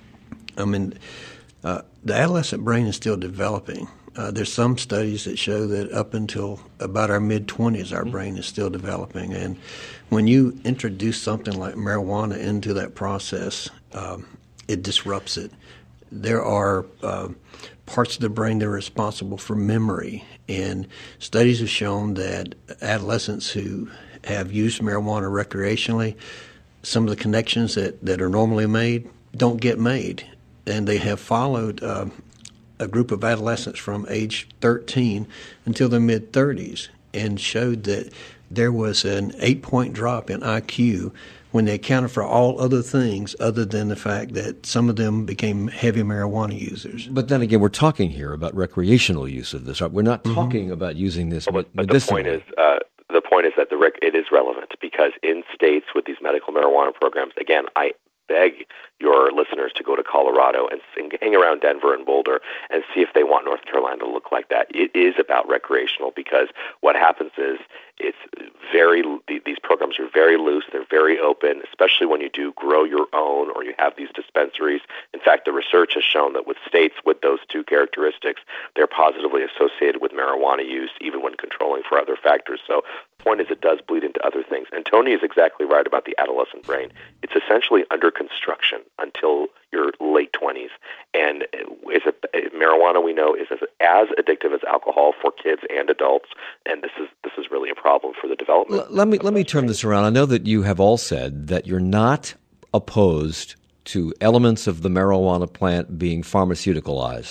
I mean, uh, the adolescent brain is still developing. Uh, there's some studies that show that up until about our mid-twenties, our mm-hmm. brain is still developing. And when you introduce something like marijuana into that process, um, it disrupts it. There are uh, parts of the brain that are responsible for memory. And studies have shown that adolescents who have used marijuana recreationally, some of the connections that, that are normally made don't get made. And they have followed uh, a group of adolescents from age thirteen until their mid-thirties and showed that there was an eight-point drop in I Q when they accounted for all other things other than the fact that some of them became heavy marijuana users. But then again, we're talking here about recreational use of this. We're not Mm-hmm. talking about using this but, but medicinally. the point is, uh, the point is that the rec- it is relevant because in states with these medical marijuana programs, again, I beg your listeners to go to Colorado and sing, hang around Denver and Boulder and see if they want North Carolina to look like that. It is about recreational because what happens is it's very these programs are very loose, they're very open, especially when you do grow your own or you have these dispensaries. In fact, the research has shown that with states with those two characteristics, they're positively associated with marijuana use even when controlling for other factors. So the point is it does bleed into other things. And Tony is exactly right about the adolescent brain. It's essentially under construction until your late twenties. And is a, marijuana, we know, is as, as addictive as alcohol for kids and adults, and this is this is really a problem for the development. L- let me let me turn this around. I know that you have all said that you're not opposed to elements of the marijuana plant being pharmaceuticalized.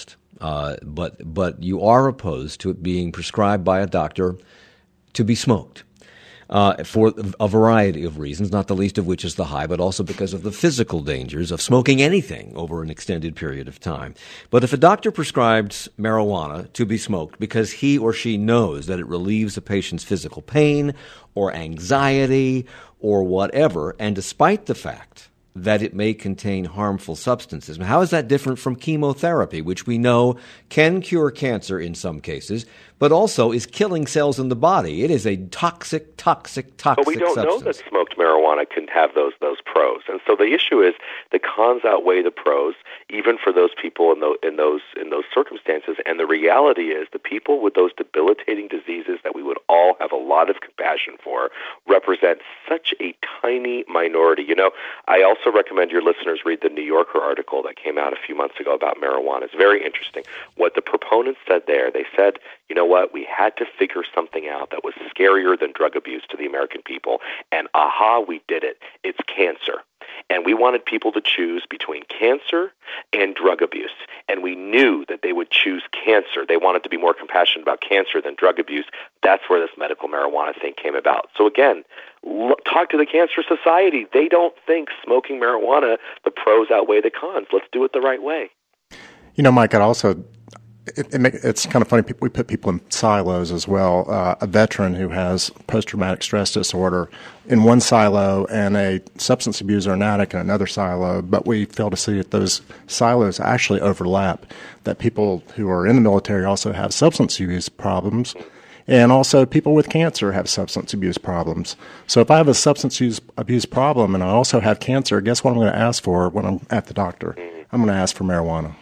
uh, but but you are opposed to it being prescribed by a doctor to be smoked. Uh, for a variety of reasons, not the least of which is the high, but also because of the physical dangers of smoking anything over an extended period of time. But if a doctor prescribes marijuana to be smoked because he or she knows that it relieves a patient's physical pain or anxiety or whatever, and despite the fact that it may contain harmful substances, how is that different from chemotherapy, which we know can cure cancer in some cases, but also is killing cells in the body? It is a toxic, toxic, toxic But we don't substance. know that smoked marijuana can have those those pros, and so the issue is the cons outweigh the pros, even for those people in those in those in those circumstances. And the reality is, the people with those debilitating diseases that we would all have a lot of compassion for represent such a tiny minority. You know, I also recommend your listeners read the New Yorker article that came out a few months ago about marijuana. It's very interesting. What the proponents said there, they said, you know what, we had to figure something out that was scarier than drug abuse to the American people, and aha, we did it. It's cancer. And we wanted people to choose between cancer and drug abuse. And we knew that they would choose cancer. They wanted to be more compassionate about cancer than drug abuse. That's where this medical marijuana thing came about. So again, look, talk to the Cancer Society. They don't think smoking marijuana, the pros outweigh the cons. Let's do it the right way. You know, Mike, it also it, it make, it's kind of funny. We put people in silos as well. Uh, a veteran who has post-traumatic stress disorder in one silo, and a substance abuser and addict in another silo. But we fail to see that those silos actually overlap. That people who are in the military also have substance abuse problems. And also people with cancer have substance abuse problems. So if I have a substance use abuse problem and I also have cancer, guess what I'm going to ask for when I'm at the doctor? I'm going to ask for marijuana.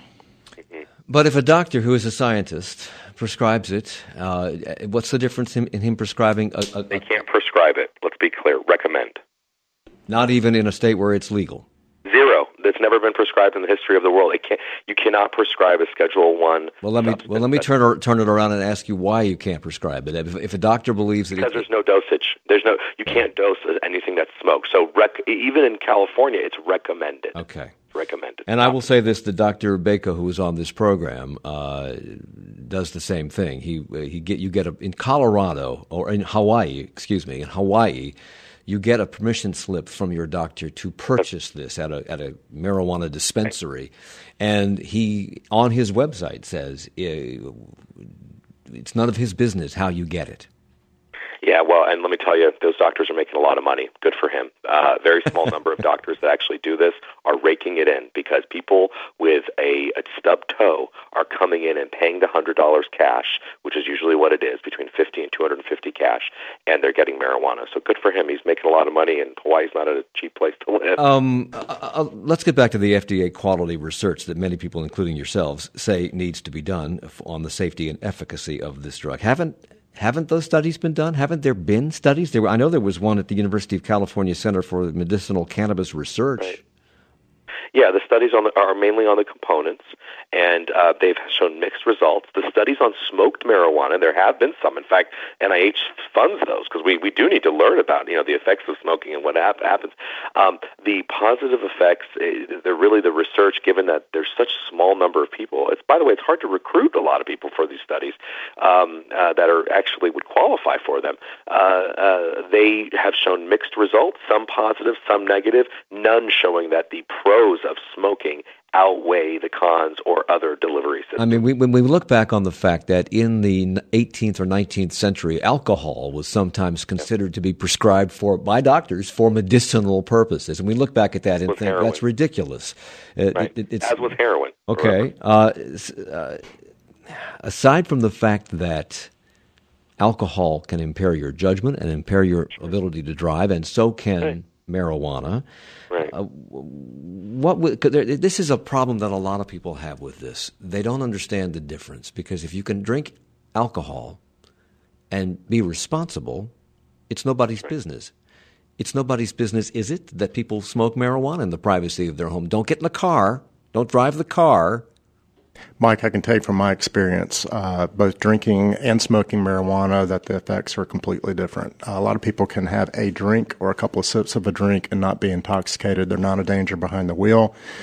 But if a doctor who is a scientist prescribes it, uh, what's the difference in, in him prescribing a, a... They can't prescribe it. Let's be clear. Recommend. Not even in a state where it's legal? Zero. That's never been prescribed in the history of the world. It can't, you cannot prescribe a Schedule One. Well, let me well let me turn or, turn it around and ask you why you can't prescribe it. If, if a doctor believes that because it, there's no dosage, there's no you can't dose anything that's smoked. So rec, even in California, it's recommended. Okay. Recommended. And I will say this: that Doctor Baker, who was on this program, uh, does the same thing. He he get you get a in Colorado or in Hawaii, excuse me, in Hawaii. You get a permission slip from your doctor to purchase this at a at a marijuana dispensary, and he on his website says it's none of his business how you get it. Yeah, well, and let me tell you, those doctors are making a lot of money. Good for him. Uh, very small number of doctors that actually do this are raking it in because people with a, a stub toe are coming in and paying the one hundred dollars cash, which is usually what it is, between fifty and two hundred fifty cash, and they're getting marijuana. So good for him. He's making a lot of money, and Hawaii's not a cheap place to live. Um, uh, uh, let's get back to the F D A quality research that many people, including yourselves, say needs to be done on the safety and efficacy of this drug. Haven't Haven't those studies been done? Haven't there been studies? There were, I know there was one at the University of California Center for Medicinal Cannabis Research. Right. Yeah, the studies on the, are mainly on the components, and uh, they've shown mixed results. The studies on smoked marijuana, there have been some. In fact, N I H funds those because we, we do need to learn about you know the effects of smoking and what hap- happens. Um, the positive effects, uh, they're really the research, given that there's such a small number of people. It's by the way, it's hard to recruit a lot of people for these studies um, uh, that are actually would qualify for them. Uh, uh, they have shown mixed results, some positive, some negative, none showing that the pros of smoking outweigh the cons or other delivery systems. I mean, we, when we look back on the fact that in the eighteenth or nineteenth century, alcohol was sometimes considered to be prescribed for by doctors for medicinal purposes, and we look back at that As and think heroin. That's ridiculous. It, right. it, it's, As with heroin. Okay. Uh, uh, aside from the fact that alcohol can impair your judgment and impair your ability to drive, and so can right. marijuana. Right. Uh, what would, this is a problem that a lot of people have with this. They don't understand the difference because if you can drink alcohol and be responsible, it's nobody's right. business. It's nobody's business, is it, that people smoke marijuana in the privacy of their home? Don't get in the car. Don't drive the car. Mike, I can tell you from my experience, uh, both drinking and smoking marijuana, that the effects are completely different. Uh, a lot of people can have a drink or a couple of sips of a drink and not be intoxicated. They're not a danger behind the wheel.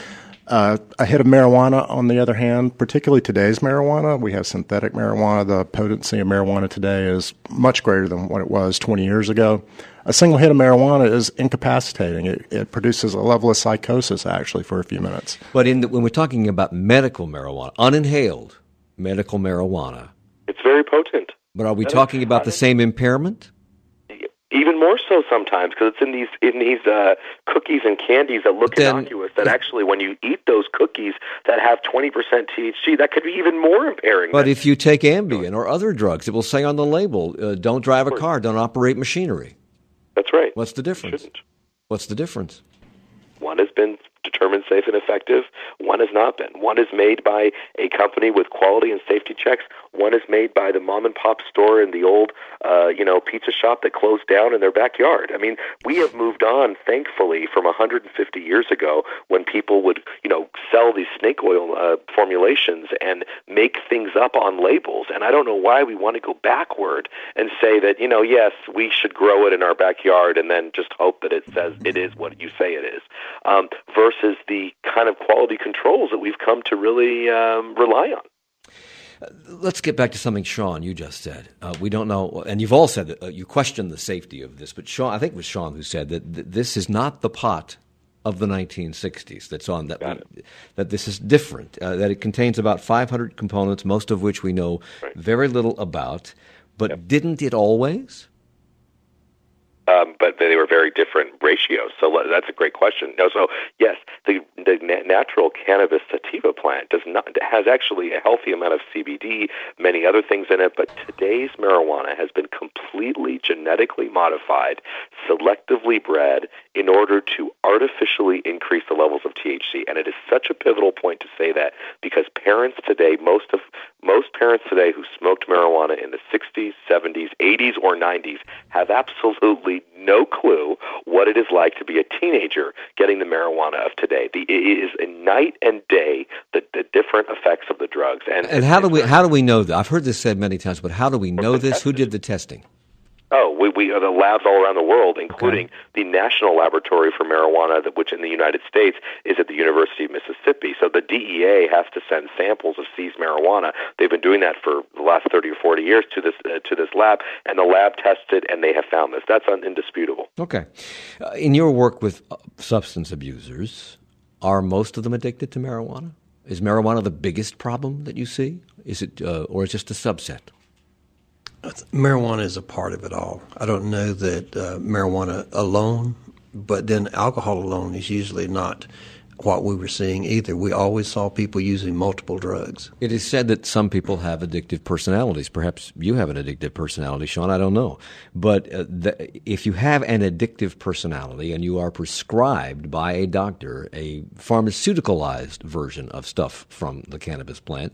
Uh, a hit of marijuana, on the other hand, particularly today's marijuana, we have synthetic marijuana. The potency of marijuana today is much greater than what it was twenty years ago. A single hit of marijuana is incapacitating. It, it produces a level of psychosis, actually, for a few minutes. But in the, when we're talking about medical marijuana, uninhaled medical marijuana, it's very potent. But are we that talking about the same impairment? Even more so sometimes, because it's in these in these uh, cookies and candies that look then, innocuous. That actually, when you eat those cookies that have twenty percent T H C, that could be even more impairing. But if you take Ambien or other drugs, it will say on the label, uh, "Don't drive a car, don't operate machinery." That's right. What's the difference? What's the difference? One has been determined safe and effective. One has not been. One is made by a company with quality and safety checks. One is made by the mom and pop store in the old, uh, you know, pizza shop that closed down in their backyard. I mean, we have moved on, thankfully, from one hundred fifty years ago when people would, you know, sell these snake oil uh, formulations and make things up on labels. And I don't know why we want to go backward and say that, you know, yes, we should grow it in our backyard and then just hope that it says it is what you say it is, um, versus the kind of quality controls that we've come to really um, rely on. Uh, let's get back to something, Sean, you just said. Uh, we don't know, and you've all said that uh, you question the safety of this, but Sean, I think it was Sean who said that th- this is not the pot of the nineteen sixties that's on that. We, that this is different. Uh, that it contains about five hundred components, most of which we know right. very little about. But yep. didn't it always? Um, but they were very different ratios. So that's a great question. No, so yes, the the natural cannabis sativa plant does not has actually a healthy amount of C B D, many other things in it. But today's marijuana has been completely genetically modified, selectively bred in order to artificially increase the levels of T H C. And it is such a pivotal point to say that because parents today, most of most parents today who smoked marijuana in the sixties, seventies, eighties, or nineties have absolutely no clue what it is like to be a teenager getting the marijuana of today. The, it is a night and day the, the different effects of the drugs. And, and how do we how do we know that? I've heard this said many times, but how do we know this? Who did the testing? Oh, we, we are the labs all around the world, including okay. the National Laboratory for Marijuana, which in the United States is at the University of Mississippi. So the D E A has to send samples of seized marijuana. They've been doing that for the last thirty or forty years to this uh, to this lab, and the lab tested, and they have found this. That's indisputable. Okay. Uh, in your work with uh, substance abusers, are most of them addicted to marijuana? Is marijuana the biggest problem that you see? Is it, uh, or is it just a subset? Marijuana is a part of it all. I don't know that uh, marijuana alone, but then alcohol alone is usually not what we were seeing either. We always saw people using multiple drugs. It is said that some people have addictive personalities. Perhaps you have an addictive personality, Sean. I don't know. But uh, the, if you have an addictive personality and you are prescribed by a doctor a pharmaceuticalized version of stuff from the cannabis plant,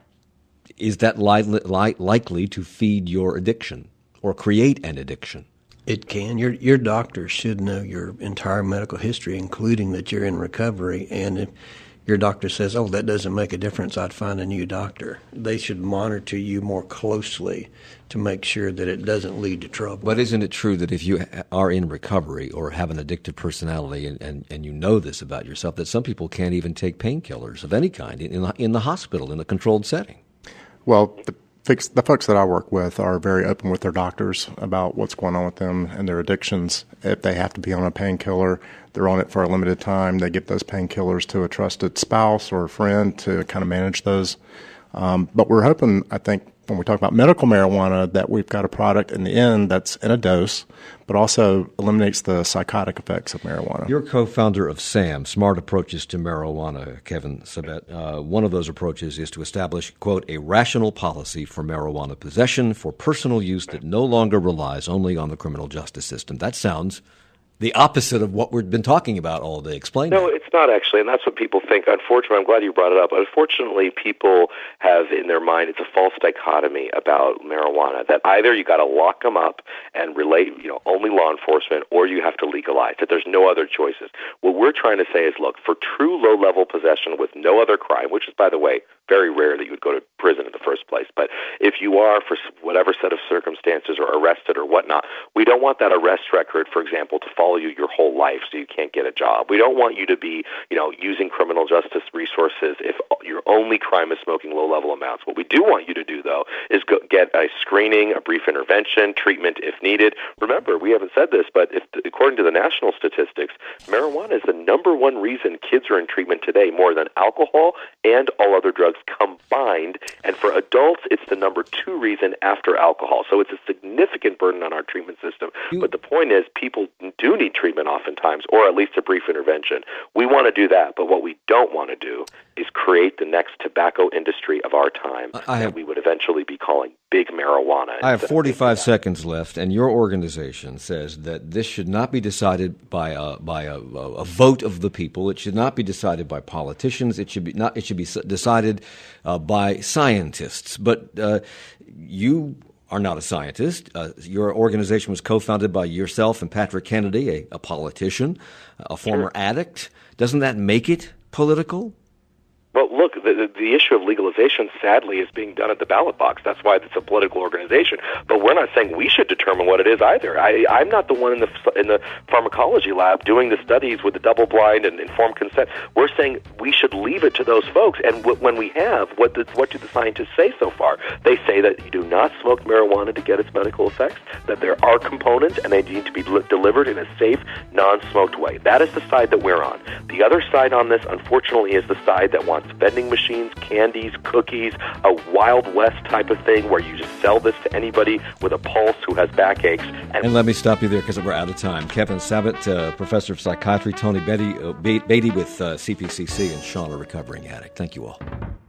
is that li- li- likely to feed your addiction or create an addiction? It can. Your your doctor should know your entire medical history, including that you're in recovery. And if your doctor says, oh, that doesn't make a difference, I'd find a new doctor, they should monitor you more closely to make sure that it doesn't lead to trouble. But isn't it true that if you are in recovery or have an addictive personality and, and, and you know this about yourself, that some people can't even take painkillers of any kind in the, in the hospital, in a controlled setting? Well, the, the folks that I work with are very open with their doctors about what's going on with them and their addictions. If they have to be on a painkiller, they're on it for a limited time. They give those painkillers to a trusted spouse or a friend to kind of manage those. Um, but we're hoping, I think, when we talk about medical marijuana, that we've got a product in the end that's in a dose, but also eliminates the psychotic effects of marijuana. You're co-founder of SAM, Smart Approaches to Marijuana, Kevin Sabet. Uh, one of those approaches is to establish, quote, a rational policy for marijuana possession for personal use that no longer relies only on the criminal justice system. That sounds the opposite of what we've been talking about all day. Explain No, that. It's not actually, and that's what people think. Unfortunately, I'm glad you brought it up. Unfortunately, people have in their mind, it's a false dichotomy about marijuana, that either you got to lock them up and relate, you know, only law enforcement, or you have to legalize, that there's no other choices. What we're trying to say is, look, for true low-level possession with no other crime, which is, by the way, very rare that you would go to prison in the first place. But if you are, for whatever set of circumstances, or arrested or whatnot, we don't want that arrest record, for example, to follow you your whole life so you can't get a job. We don't want you to be, you know, using criminal justice resources if your only crime is smoking low-level amounts. What we do want you to do, though, is go get a screening, a brief intervention, treatment if needed. Remember, we haven't said this, but if, according to the national statistics, marijuana is the number one reason kids are in treatment today, more than alcohol and all other drugs combined. And for adults, it's the number two reason after alcohol. So it's a significant burden on our treatment system. But the point is, people do need treatment oftentimes, or at least a brief intervention. We want to do that, but what we don't want to do is create the next tobacco industry of our time I have, that we would eventually be calling big marijuana. I have forty-five seconds left, and your organization says that this should not be decided by a by a, a vote of the people. It should not be decided by politicians. It should be not. It should be decided uh, by scientists. But uh, you are not a scientist. Uh, your organization was co-founded by yourself and Patrick Kennedy, a, a politician, a former Sure. addict. Doesn't that make it political? Well, look, the, the issue of legalization, sadly, is being done at the ballot box. That's why it's a political organization. But we're not saying we should determine what it is either. I, I'm not the one in the in the pharmacology lab doing the studies with the double-blind and informed consent. We're saying we should leave it to those folks. And w- when we have, what, the, what do the scientists say so far? They say that you do not smoke marijuana to get its medical effects, that there are components, and they need to be li- delivered in a safe, non-smoked way. That is the side that we're on. The other side on this, unfortunately, is the side that wants vending machines, candies, cookies, a Wild West type of thing where you just sell this to anybody with a pulse who has backaches. And, and let me stop you there because we're out of time. Kevin Sabat, uh, professor of psychiatry, Tony Beatty, uh, Beatty with uh, C P C C, and Sean, a recovering addict. Thank you all.